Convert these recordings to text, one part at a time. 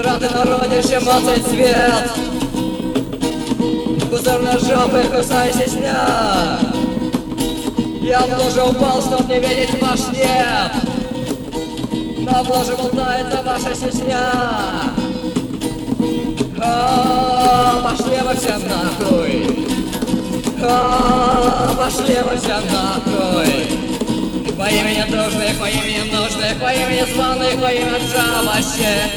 Вчера ты народишь эмоций цвет, кузов на жопы, кусайся сня. Я в лужу упал, чтоб не видеть ваш нет, но в луже болтается ваша сесня. Пошли вы все нахуй, пошли вы все нахуй. По имени дружных, по имени нужных, по имени званых, по имени вообще.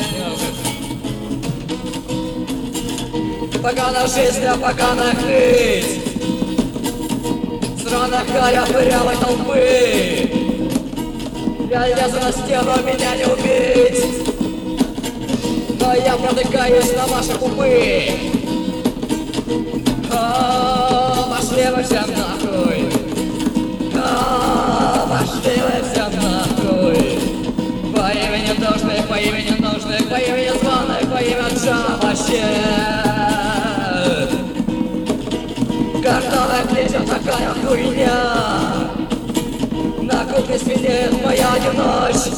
Пока на жизнь, а пока на хыть. Сраная харя пырявой толпы. Я лезу на стену, меня не убить. Но я протыкаюсь на ваши кубы. Пошли вы все нахуй. Пошли вы все нахуй. По имени должных, по имени нужных, по имени званых, по имени вообще. Картавая плеча такая хуйня. На кухне свинеет моя ночь.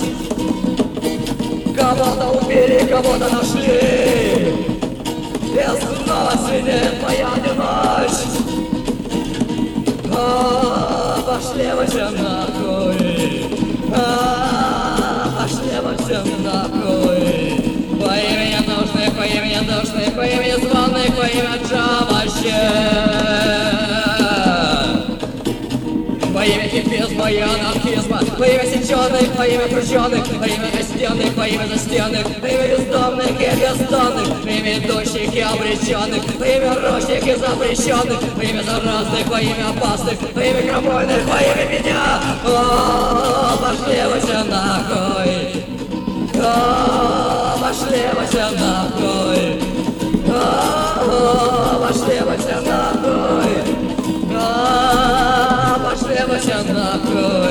Кого-то убили, кого-то нашли. И снова свинеет моя ночь. Пошли вы все нахуй. Пошли вы все нахуй. По имени нужных, по имени душных, по имени званых, по имени вообще. По имя хипизма и анархизма, по имя сеченых, по имя крученых, по имя костенных, по имя застенных, по имя бездомных и бездомных, по имя идущих и обреченных, по имя рощих и запрещенных, по имя заразных, по имя опасных, по имя крамольных, по имя меня. Пошли вы все нахуй. Пошли вы все нахуй. Пошли вы все нахуй. Пошли вы все нахуй.